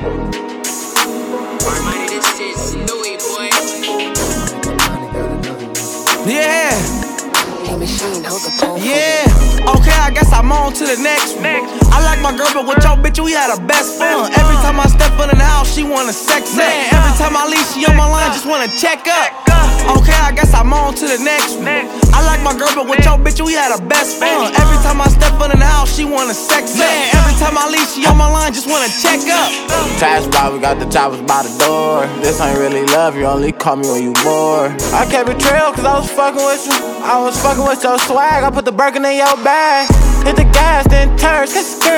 Yeah. Hey, machine, hold the pole. Yeah. Okay, I guess I'm on to the next one. I like my girl, but with your bitch, we had the best fun. Every time I step in the house, she wanna sex up. Every time I leave, she on my line, just wanna check up. Okay, I guess I'm on to the next one. I like my girl, but with your bitch, we had the best fun. Every time I step in the house, she wanna sex up. Every time I leave, she on my line, just wanna check up. Trash bar, we got the choppers by the door. This ain't really love, you only call me when you bored. I kept it trail cause I was fucking with you. I was fucking with your swag, I put the Birkin in your bag. Hit the gas, then turn,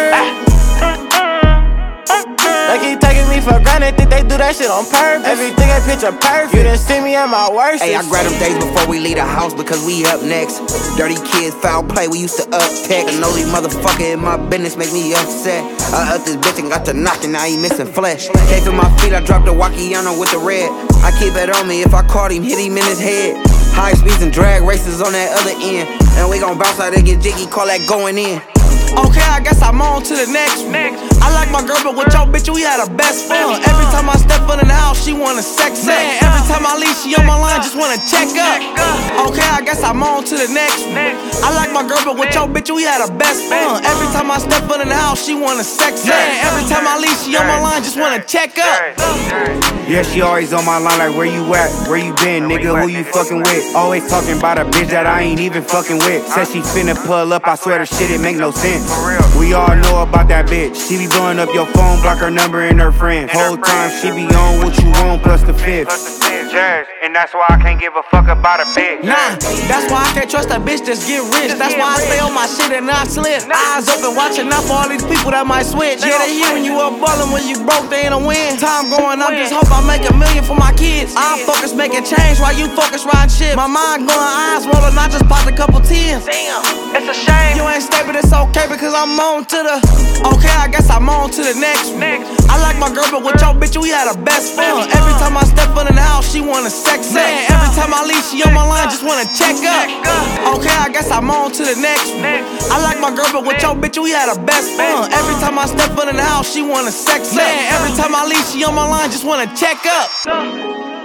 They keep taking me for granted, think they do that shit on purpose. Everything ain't picture perfect, you didn't see me at my worst. Hey, I grab them days before we leave the house because we up next. Dirty kids, foul play, we used to up text. A nosy motherfucker in my business make me upset. I up this bitch and got to knocking, now he missing flesh. Came for my feet, I dropped the Wakiano with the red. I keep it on me, if I caught him, hit him in his head. High speeds and drag races on that other end. And we gon' bounce out and get jiggy, call that going in. Okay, I guess I'm on to the next one. I like my girl, but with your bitch, we had the best fun. Every time I step in the house, she wanna sex up. Every time I leave, she on my line, just wanna check up. Okay, I guess I'm on to the next one. I like my girl, but with your bitch, we had the best fun. Every time I step in the house, she wanna sex up. Every time I leave, she on my line, just wanna check up. Yeah, she always on my line like, where you at? Where you been, nigga? Who you fucking with? Always talking about a bitch that I ain't even fucking with. Said she finna pull up, I swear the shit, it make no sense. We all know about that bitch. She be blowing up your phone, block her number and her friends. Whole time she be on what you want plus the fifth. And that's why I can't give a fuck about a bitch. Nah, that's why I can't trust that bitch that's get rich. That's why I stay on my shit and not slip. Eyes open, watching out for all these people that might switch. Yeah, they hear when you up ballin', when you broke, they ain't a win. Time going up, just hope I make $1 million for my kids. I focus making change while you focus riding shit. My mind going eyes rolling, I just popped a couple tears. Damn, it's a shame. You ain't stable, it's okay because I'm on to the. Okay, I guess I'm on to the next one. I like my girl, but with your bitch, we had the best fun. Every time I step in the house, she wanna sex up. Every time I leave, she on my line, just wanna check up. Okay, I guess I'm on to the next one. I like my girl, but with your bitch, we had the best fun. Every time I step in the house, she wanna sex up. Every time I leave, she on my line, just wanna check up.